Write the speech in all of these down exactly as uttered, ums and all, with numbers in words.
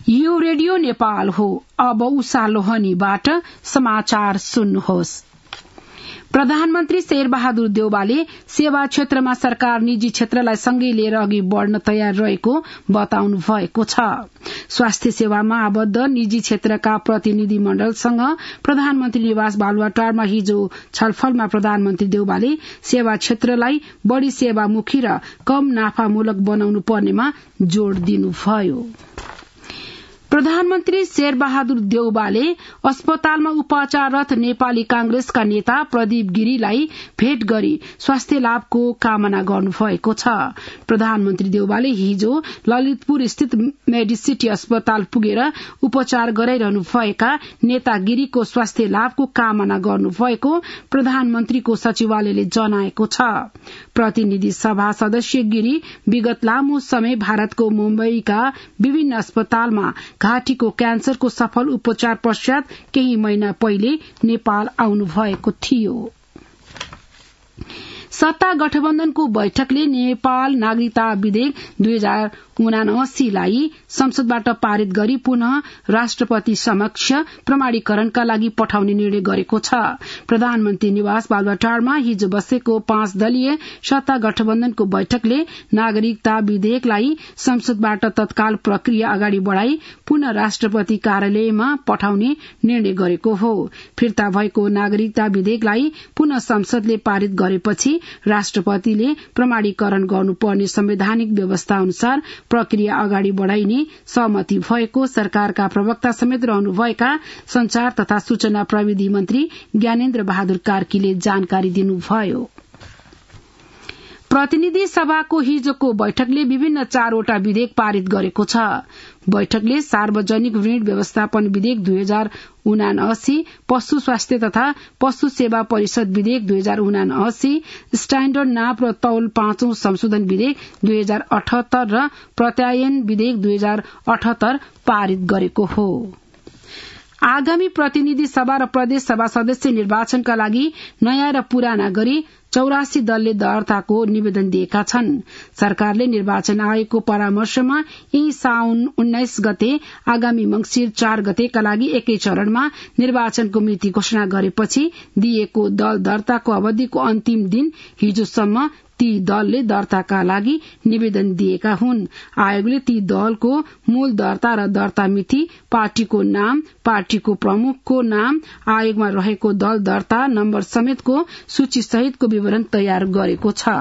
यो रेडियो नेपाल हो। अब उषा लोहनीबाट समाचार सुन्नुहोस्। प्रधानमन्त्री शेरबहादुर देउवाले सेवा क्षेत्रमा सरकार निजी क्षेत्रलाई सँगै लिएर अघि बढ़न तयार रहेको बताउनु भएको छ। स्वास्थ्य सेवामा आबद्ध निजी क्षेत्रका प्रतिनिधि मण्डलसँग प्रधानमन्त्री निवास बालुवाटारमा हिजो छलफलमा प्रधानमन्त्री देउवाले सेवा क्षेत्रलाई बढ़ी सेवामुखी र कम नाफामूलक बनाउनु पर्नेमा जोड़ दिनुभयो। प्रधानमन्त्री शेरबहादुर देउवाले अस्पतालमा उपचाररत नेपाली कांग्रेसका नेता प्रदीप गिरीलाई भेट गरी स्वास्थ्य लाभको कामना गर्नुभएको छ। प्रधानमन्त्री देउवाले हिजो ललितपुर स्थित मेडिसिटी अस्पताल पुगेर उपचार गराइरहनु भएका नेता गिरीको स्वास्थ्य लाभको कामना गर्नुभएको प्रधानमन्त्रीको सचिवालयले जनाएको छ। प्रतिनिधि सभा सदस्य गिरी विगत लामो समय भारतको मुम्बईका विभिन्न अस्पतालमा घाँटीको क्यान्सरको सफल उपचार पश्चात केही महिना पहिले नेपाल आउनु भएको थियो। सत्ता गठबन्धनको बैठकले नेपाल नागरिकता विधेयक दुई हजार उनासीलाई संसदबाट पारित गरी पुनः राष्ट्रपति समक्ष प्रमाणीकरणका लागि पठाउने निर्णय गरेको छ। प्रधानमन्त्री निवास बालुवाटारमा हिजो बसेको पाँच दलीय सत्ता गठबन्धनको बैठकले नागरिकता विधेयकलाई संसदबाट तत्काल प्रक्रिया अगाडि बढ़ाई पुनः राष्ट्रपति कार्यालयमा पठाउने निर्णय गरेको हो। फिर्ता भएको नागरिकता विधेयकलाई पुनः संसदले पारित गरेपछि राष्ट्रपतिले प्रमाणीकरण गर्नुपर्ने संवैधानिक व्यवस्था अनुसार प्रक्रिया अगाडि बढ़ाइने सहमति भएको सरकारका प्रवक्ता समेत रहनुभएका संचार तथा सूचना प्रविधि मन्त्री ज्ञानेन्द्र बहादुर कार्कीले जानकारी दिनुभयो। प्रतिनिधि सभाको हिजोको बैठकले विभिन्न चारवटा विधेयक पारित गरेको छ। बैठकले सार्वजनिक ऋण व्यवस्थापन विधेयक दुई हजार उनासी, पशु स्वास्थ्य तथा पशु सेवा परिषद विधेयक दुई हजार उनासी, स्ट्याण्डर्ड नाप र तौल पाँचौं संशोधन विधेयक दुई हजार अठहत्तर र प्रत्यायन विधेयक दुई हजार अठहत्तर पारित गरेको हो। आगामी प्रतिनिधि सभा र प्रदेश सभा सदस्य निर्वाचनका लागि नयाँ र पुराना गरी चौरासी दलले दर्ताको निवेदन दिएका छन्। सरकारले निर्वाचन आयोगको परामर्शमा यही साउन उन्नाइस गते आगामी मंगिर चार गतेका लागि एकै चरणमा निर्वाचनको मिति घोषणा गरेपछि दिएको दल दर्ताको अवधिको अन्तिम दिन हिजोसम्म ती दलले दर्ताका लागि निवेदन दिएका हुन्। आयोगले ती दलको मूल दर्ता र दर्ता मिति, पार्टीको नाम, पार्टीको प्रमुखको नाम, आयोगमा रहेको दल दर्ता नम्बर समेतको सूची सहितको विवरण तयार गरेको छ।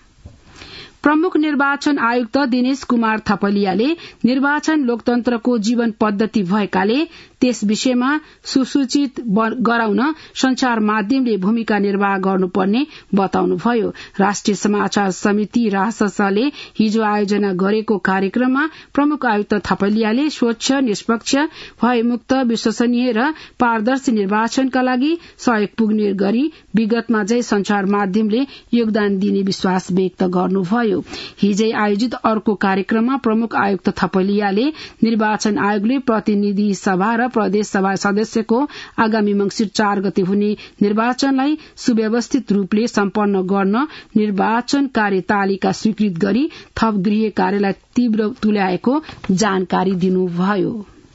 प्रमुख निर्वाचन आयुक्त दिनेश कुमार थपलियाले निर्वाचन लोकतन्त्रको जीवन पद्धति भएकाले त्यस विषयमा सुसूचित गराउन संचार माध्यमले भूमिका निर्वाह गर्नुपर्ने बताउनुभयो। राष्ट्रिय समाचार समिति राससले हिजो आयोजना गरेको कार्यक्रममा प्रमुख आयुक्त थपलियाले स्वच्छ, निष्पक्ष, भयमुक्त, विश्वसनीय र पारदर्शी निर्वाचनका लागि सहयोग पुग्ने गरी विगतमा झै संचार माध्यमले योगदान दिने विश्वास व्यक्त गर्नुभयो। हिजै आयोजित अर्को कार्यक्रममा प्रमुख आयुक्त थपलियाले निर्वाचन आयोगले प्रतिनिधि सभा र प्रदेश सभा सदस्यको आगामी मंगिर चार गते हुने निर्वाचनलाई सुव्यवस्थित रूपले सम्पन्न गर्न निर्वाचन कार्यतालिका स्वीकृत गरी थप गृह कार्यलाई तीव्र तुल्याएको जानकारी दिनुभयो।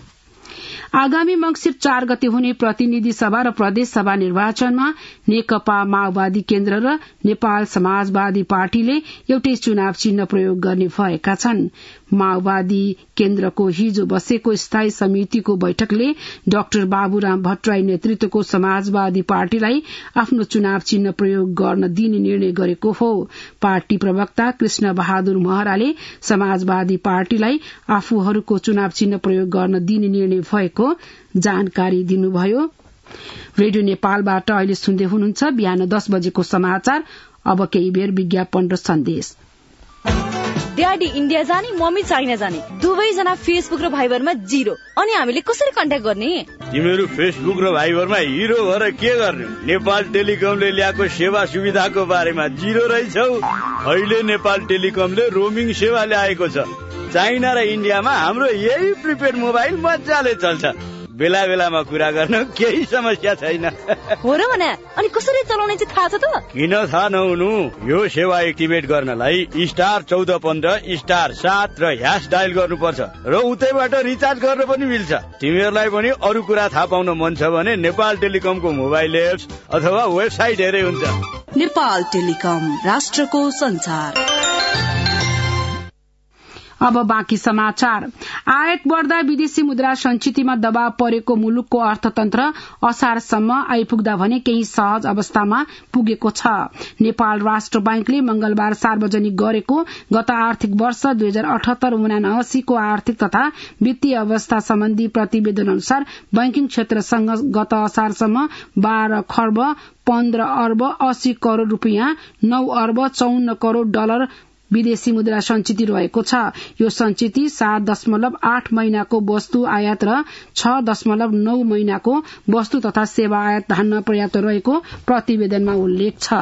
आगामी मंगिर चार गते हुने प्रतिनिधि सभा र प्रदेश सभा निर्वाचनमा नेकपा माओवादी केन्द्र र नेपाल समाजवादी पार्टीले एउटै चुनाव चिन्ह प्रयोग गर्ने भएका छन्। माओवादी केन्द्रको हिजो बसेको स्थायी समितिको बैठकले डाक्टर बाबुराम भट्टराई नेतृत्वको समाजवादी पार्टीलाई आफ्नो चुनाव चिन्ह प्रयोग गर्न दिने निर्णय गरेको हो। पार्टी प्रवक्ता कृष्ण बहादुर महराले समाजवादी पार्टीलाई आफूहरूको चुनाव चिन्ह प्रयोग गर्न दिने निर्णय भएको जानकारी दिनुभयो। रेडियो नेपालबाट अहिले सुन्दै हुनुहुन्छ बिहान दस बजेको समाचार। अब केही बेर विज्ञापन र सन्देश। ड्याडी इन्डिया जाने, मम्मी चाइना जाने, दुवैजना फेसबुक र भाइबरमा जिरो। अनि हामीले कसरी कन्ट्याक्ट गर्ने? तिमीहरू फेसबुक र भाइबरमा हिरो भएर के गर्ने? नेपाल टेलिकमले ल्याएको सेवा सुविधाको बारेमा जिरो रहेछौ। अहिले नेपाल टेलिकमले रोमिङ सेवा ल्याएको छ। चाइना र इन्डियामा हाम्रो यही प्रिपेड मोबाइल मजाले चल्छ। बेला बेलामा कुरा गर्न केही समस्या छैन। हो र भने अनि कसरी चलाउने चाहिँ थाहा छ त? किन थाहा नहुनु? यो सेवा एक्टिभेट गर्नलाई स्टार चौध पन्ध्र स्टार सात र ह्यास डायल गर्नुपर्छ र उतैबाट रिचार्ज गर्न पनि मिल्छ। तिमीहरूलाई पनि अरू कुरा थाहा पाउन मन छ भने नेपाल टेलिकमको मोबाइल एप्स अथवा वेबसाइट हेरे हुन्छ। नेपाल टेलिकम, राष्ट्रको संचार। अब बाँकी समाचार। आयात बढ्दा विदेशी मुद्रा संचितीमा दबाव परेको मुलुकको अर्थतन्त्र असारसम्म आइपुग्दा भने केही सहज अवस्थामा पुगेको छ। नेपाल राष्ट्र बैंकले मंगलबार सार्वजनिक गरेको गत आर्थिक वर्ष दुई हजार अठहत्तर उनासीको आर्थिक तथा वित्तीय अवस्था सम्बन्धी प्रतिवेदन अनुसार बैंकिङ क्षेत्रसँग गत असारसम्म बाह्र खर्ब पन्ध्र अर्ब अस्सी करोड़ रूपियाँ नौ अर्ब चौन्न करोड़ डलर विदेशी मुद्रा संचिती रहेको छ। यो संचिती सात दशमलव आठ महिनाको वस्तु आयात र छ दशमलव नौ महिनाको वस्तु तथा सेवा आयात धान्न पर्याप्त रहेको प्रतिवेदनमा उल्लेख छ।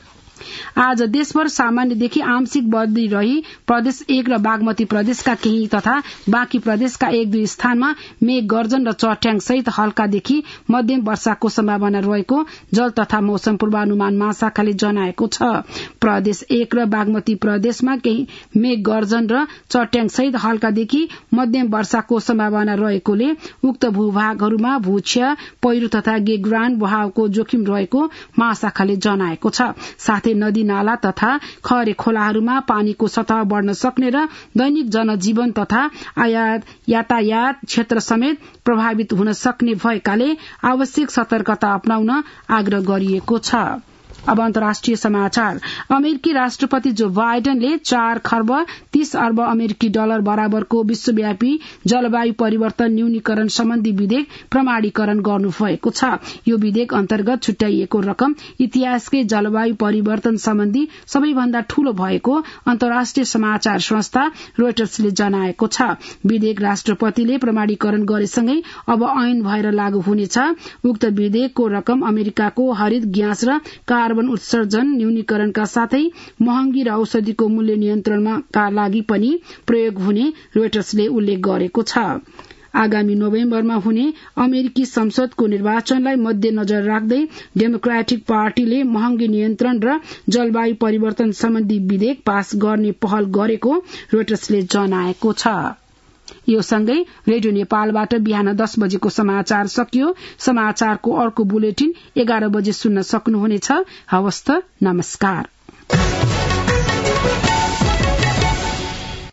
आज देशभर सामान्यदेखि आंशिक बदली रही प्रदेश एक र बागमती प्रदेशका केही तथा बाँकी प्रदेशका एक दुई स्थानमा मेघ गर्जन र चट्याङ सहित हल्कादेखि मध्यम वर्षाको सम्भावना रहेको जल तथा मौसम पूर्वानुमान महाशाखाले जनाएको छ। प्रदेश एक र बागमती प्रदेशमा केही मेघ गर्जन र चट्याङ सहित हल्कादेखि मध्यम वर्षाको सम्भावना रहेकोले उक्त भूभागहरूमा भूक्षय पहिरो तथा गेग्रान बहावको जोखिम रहेको महाशाखाले जनाएको छ। साथै नदी नाला तथा खरे खोलाहरूमा पानीको सतह बढ़न सक्ने र दैनिक जनजीवन तथा यातायात क्षेत्र समेत प्रभावित हुन सक्ने भएकाले आवश्यक सतर्कता अपनाउन आग्रह गरिएको छ। अब अन्तर्राष्ट्रिय समाचार। अमेरिकी राष्ट्रपति जो बाइडेनले चार खर्ब तीस अर्ब अमेरिकी डलर बराबरको विश्वव्यापी जलवायु परिवर्तन न्यूनीकरण सम्बन्धी विधेयक प्रमाणीकरण गर्नुभएको छ। यो विधेयक अन्तर्गत छुट्याइएको रकम इतिहासकै जलवायु परिवर्तन सम्बन्धी सबैभन्दा ठूलो भएको अन्तर्राष्ट्रिय समाचार संस्था रोइटर्सले जनाएको छ। विधेयक राष्ट्रपतिले प्रमाणीकरण गरेसँगै अब ऐन भएर लागू हुनेछ। उक्त विधेयकको रकम अमेरिकाको हरित ग्यास र कार्बन उत्सर्जन न्यूनीकरणका साथै महँगी र औषधिको मूल्य नियन्त्रणका लागि पनि प्रयोग हुने रोइटर्सले उल्लेख गरेको छ। आगामी नोभेम्बरमा हुने अमेरिकी संसदको निर्वाचनलाई मध्यनजर राख्दै डेमोक्रेटिक पार्टीले महँगी नियन्त्रण र जलवायु परिवर्तन सम्बन्धी विधेयक पास गर्ने पहल गरेको रोइटर्सले जनाएको छ। यो सँगै रेडियो नेपालबाट बिहान दस बजेको समाचार सकियो। समाचारको अर्को बुलेटिन एघार बजे सुन्न सक्नुहुनेछ। हवस् त, नमस्कार।